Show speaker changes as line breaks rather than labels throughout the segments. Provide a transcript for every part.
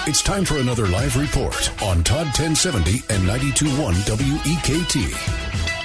It's time for another live report on Todd 1070 and 92.1 WEKT.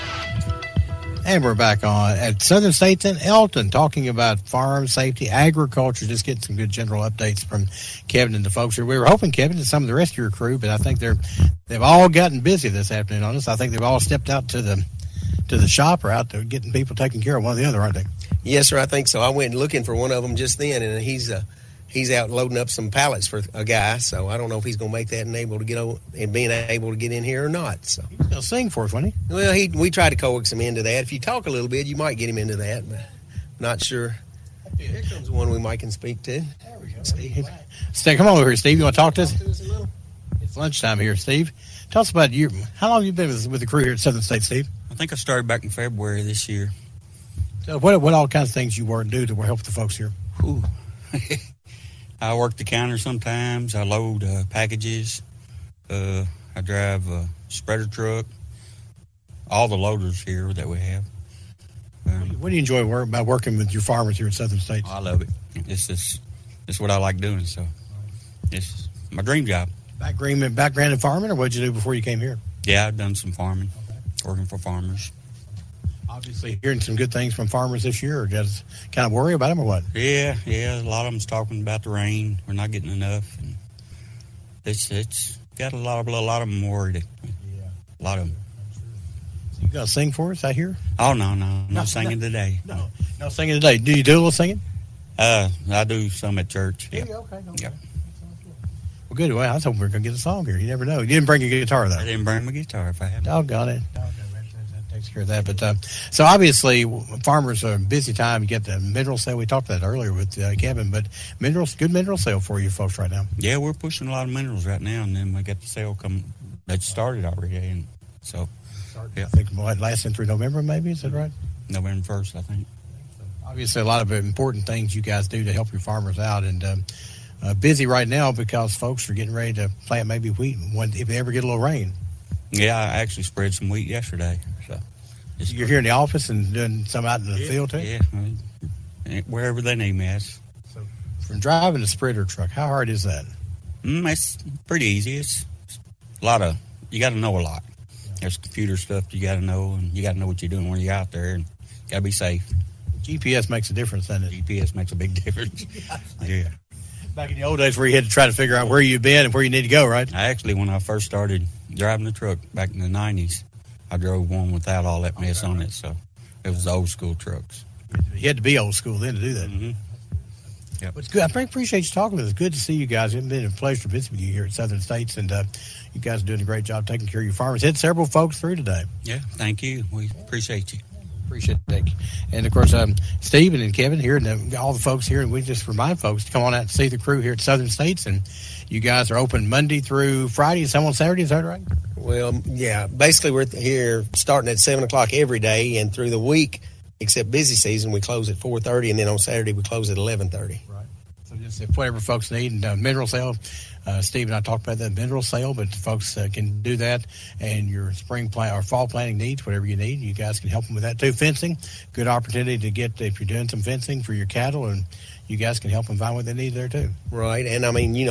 And we're back on at Southern States in Elton talking about farm safety, agriculture, just getting some good general updates from Kevin and the folks here. We were hoping, Kevin, and some of the rest of your crew, but I think they've all gotten busy this afternoon on us. I think they've all stepped out to the shop or out there getting people taken care of, one or the other, aren't they?
Yes, sir, I think so. I went looking for one of them just then, and he's out loading up some pallets for a guy, so I don't know if he's going to make that and being able to get in here or not. So
he's going to sing for us, wasn't he?
Well, we tried to coax him into that. If you talk a little bit, you might get him into that, but not sure. Here comes one we might can speak to.
There we go. Steve, come on over here, Steve. You want to talk to us? It's lunchtime here, Steve. Tell us about you. How long have you been with the crew here at Southern States, Steve?
I think I started back in February this year.
So what all kinds of things you work and do to help the folks here?
Ooh. I work the counter sometimes. I load packages. I drive a spreader truck. All the loaders here that we have.
What do you enjoy about working with your farmers here at Southern States?
I love it. It's what I like doing. So it's my dream job.
Background in farming, or what did you do before you came here?
Yeah, I've done some farming, working for farmers.
Obviously, hearing some good things from farmers this year, or just kind of worry about them, or what?
Yeah. A lot of them's talking about the rain. We're not getting enough, and it's got a lot of them worried. Yeah, a lot of them.
So you got to sing for us out here?
Oh no singing today.
No singing today. Do you do a little singing?
I do some at church. Yeah.
Okay.
Yep.
Well, good. Well, I was hoping we were going to get a song here. You never know. You didn't bring a guitar, though.
I didn't bring my guitar if I had.
Doggone it. That takes care of that. But so obviously, farmers are a busy time. You get the mineral sale. We talked about that earlier with Kevin. But good mineral sale for you folks right now.
Yeah, we're pushing a lot of minerals right now, and then we got the sale that started already, and so. Yeah.
I think lasting through November, maybe. Is that right?
November 1st, I think.
Obviously, a lot of important things you guys do to help your farmers out, and busy right now because folks are getting ready to plant maybe wheat if they ever get a little rain.
Yeah, I actually spread some wheat yesterday. So
you're here in the office and doing some out in the field too?
Yeah, wherever they need me at.
So from driving a spreader truck, how hard is that?
It's pretty easy. It's a lot of, you got to know a lot. There's computer stuff you got to know, and you got to know what you're doing when you're out there, and got to be safe.
GPS makes a difference, doesn't it?
GPS makes a big difference. Yeah.
Back in the old days where you had to try to figure out where you've been and where you need to go, right?
Actually, when I first started driving the truck back in the 90s, I drove one without all that mess on it, so it was old school trucks.
You had to be old school then to do that.
Mm-hmm. Yep.
It's good. I appreciate you talking with us. Good to see you guys. It's been a pleasure to visit with you here at Southern States, and you guys are doing a great job taking care of your farmers. Had several folks through today.
Yeah, thank you. We appreciate you.
Appreciate it. And, of course, Stephen and Kevin here and all the folks here, and we just remind folks to come on out and see the crew here at Southern States. And you guys are open Monday through Friday and some on Saturday. Is that right?
Well, yeah. Basically, we're here starting at 7 o'clock every day, and through the week, except busy season, we close at 4:30, and then on Saturday we close at 11:30.
Right. So just if whatever folks need, and mineral sale, Steve and I talked about that mineral sale, but folks can do that, and your spring plant or fall planting needs, whatever you need, you guys can help them with that too. Fencing, good opportunity to get if you're doing some fencing for your cattle, and you guys can help them find what they need there too.
Right, and I mean,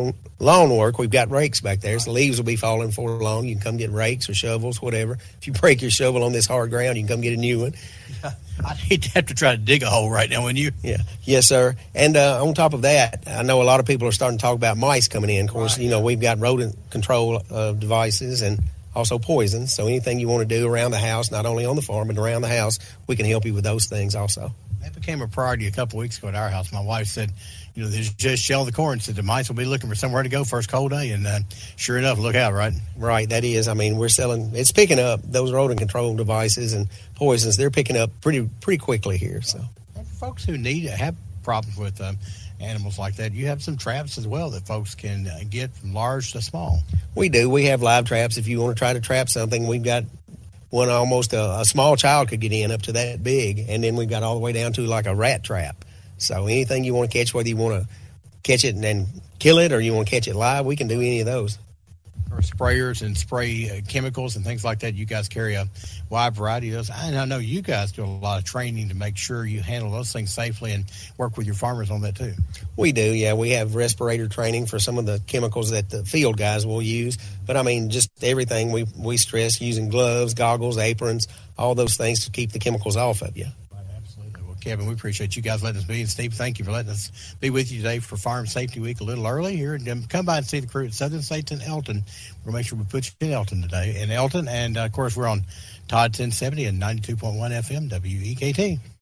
lawn work, we've got rakes back there, so the leaves will be falling before long. You can come get rakes or shovels, whatever. If you break your shovel on this hard ground, you can come get a new one.
I'd hate to have to try to dig a hole right now, wouldn't you?
Yeah. Yes, sir. And on top of that, I know a lot of people are starting to talk about mice coming in. Of course, right. We've got rodent control devices and also poisons. So anything you want to do around the house, not only on the farm, but around the house, we can help you with those things also.
That became a priority a couple of weeks ago at our house. My wife said, there's just shell the corn. Said the mice will be looking for somewhere to go first cold day. And sure enough, look out, right? Right,
that is. I mean, it's picking up. Those rodent control devices and poisons, they're picking up pretty quickly here. So,
and for folks who have problems with animals like that, you have some traps as well that folks can get from large to small.
We do. We have live traps. If you want to try to trap something, we've got one almost a small child could get in up to that big, and then we've got all the way down to like a rat trap. So anything you want to catch, whether you want to catch it and then kill it or you want to catch it live, we can do any of those.
sprayers and spray chemicals and things like that. You guys carry a wide variety of those. And I know you guys do a lot of training to make sure you handle those things safely and work with your farmers on that too.
We do, yeah. We have respirator training for some of the chemicals that the field guys will use. But, I mean, just everything we stress using gloves, goggles, aprons, all those things to keep the chemicals off of you.
Kevin, we appreciate you guys letting us be. And Steve, thank you for letting us be with you today for Farm Safety Week a little early here. And come by and see the crew at Southern States in Elton. We'll make sure we put you in Elton today. And, of course, we're on Todd 1070 and 92.1 FM WEKT.